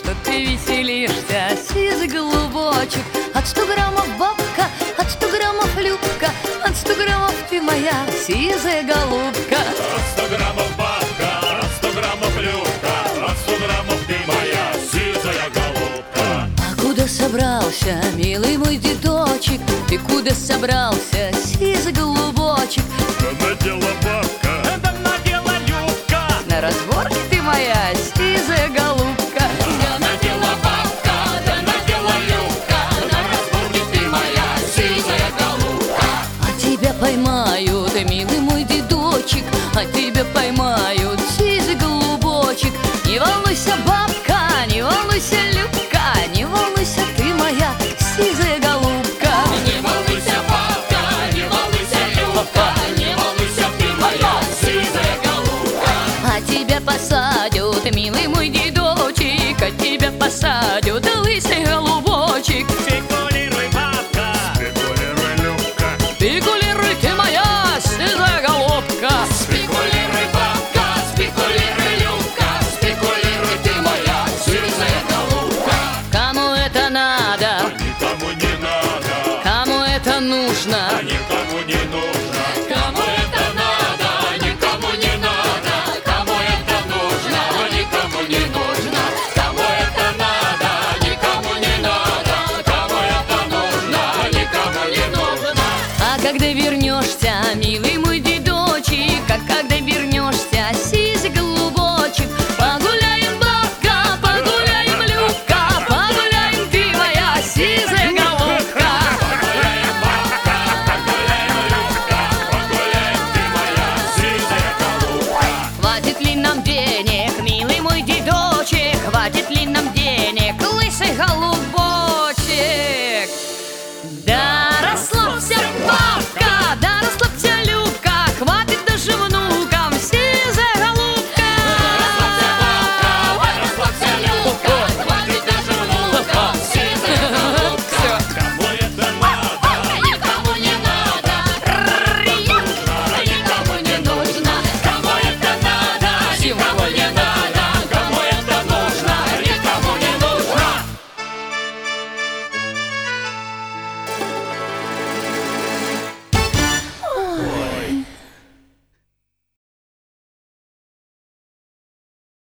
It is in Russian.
что ты веселишься, сизый голубочек. От 100 граммов бабка, от 100 граммов Любка, от 100 граммов ты моя сизая голубка. От 100 граммов бабка, от 100 граммов Любка, от 100 граммов ты моя сизая голубка. А куда собрался, милый мой дедочек? Ты куда собрался, сизый голубочек? Да надела бабка, да надела Любка, На разборке ты моя сизая голубка. да надела бабка, да надела Любка, на разборке ты моя сизая голубка. А тебя поймают, милый мой дедочек, а тебя поймают, сизый голубочек. Не волнуйся, бабка, не волнуйся, Любка, не волнуйся, ты моя сизая голубка. Не волнуйся, бабка, не волнуйся, Любка, не волнуйся, ты моя сизая голубка. А тебя посадят, милый мой дедочек, а тебя посадят, лысый голубочек. Спекулируй, бабка, спекулируй, Любка, Спекулируй, ты моя сизая голубка. спекулируй, бабка, спекулируй, Любка, спекулируй, ты моя сизая голубка. Кому это надо, Никому не надо, кому это нужно? никому не нужно. Кому это надо, никому не надо. Кому это нужно, никому не нужно. Кому это надо, никому не надо. Кому это нужно, никому не нужно. А когда вернешься, милый мой дедочек, а когда вернешься, сизый голубочек, погуляем, бабка, погуляем, Любка, погуляем, ты моя сизая голубка. Погуляем, бабка, погуляем, Любка, погуляем, ты моя сизая голубка. Хватит ли нам денег, милый мой дедочек, хватит ли нам денег, лысый голубок?